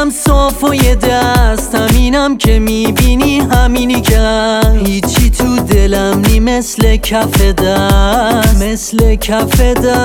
دلم صاف و یه دست همینم که میبینی همینی که هیچی تو دلم نی مثل کف دست، مثل کف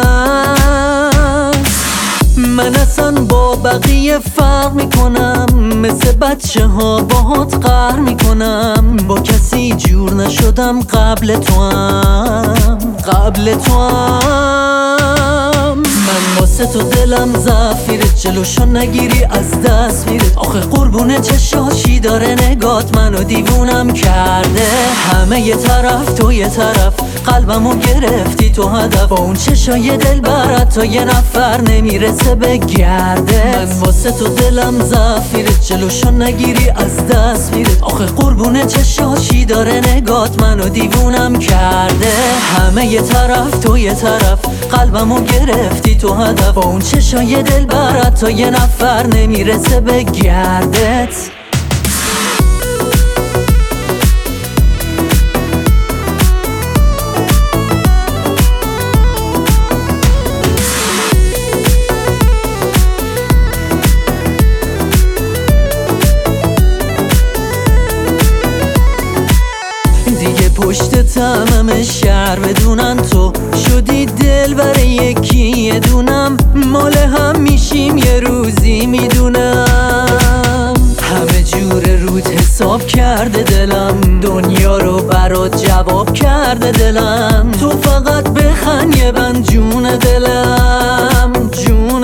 دست. من اصلا با بقیه فرق میکنم، مثل بچه ها باهات قهر میکنم. با کسی جور نشدم قبل تو هم، قبل تو هم. من واسه تو دلم ضعف میره، جلوشو نگیری از دست میره. آخه قربونه چشاشی داره نگات منو دیوونم کرده. همه یه طرف تو یه طرف، قلبمو گرفتی تو هدف. با اون چشای دل برات تا یه نفر نمیرسه به گرده. من واسه تو دلم ضعف میره، جلوشو نگیری از دست میره. آخه قربونه چشاشی داره نگات منو دیوونم کرده. همه یه طرف تو یه طرف، قلبمو گرفتی تو هدف. با اون چشای دل برات تا یه نفر نمیرسه به گردت. پشت همه شهر بدونن تو شدی دل برای یکی یه دونم. مال هم میشیم یه روزی میدونم. همه جور رود حساب کرده دلم، دنیا رو برات جواب کرده دلم. تو فقط بخند یه بند جون دلم، جون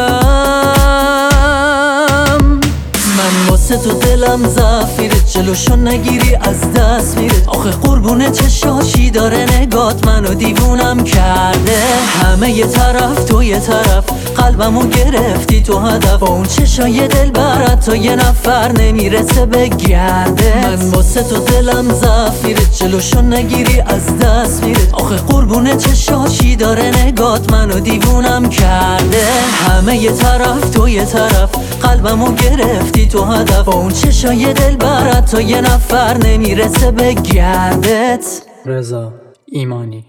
دلم. من واسه تو دلم ضعف میره، جلوشو نگیری از دست میره. آخه قربونه چشاشی داره نگات منو دیوونم کرده. همه یه طرف تو یه طرف، قلبمو گرفتی تو هدف. با اون چشای دل برات تا یه نفر نمیرسه به گرده. من واسه تو دلم ضعف میره، جلوشو نگیری از دست میره. آخه قربونه چشاشی داره نگات منو دیوونم کرده. همه یه طرف تو یه طرف، قلبمو گرفتی تو هدف. با اون چشای دل برات تا یه نفر نمیرسه به گردت. رضا ایمانی.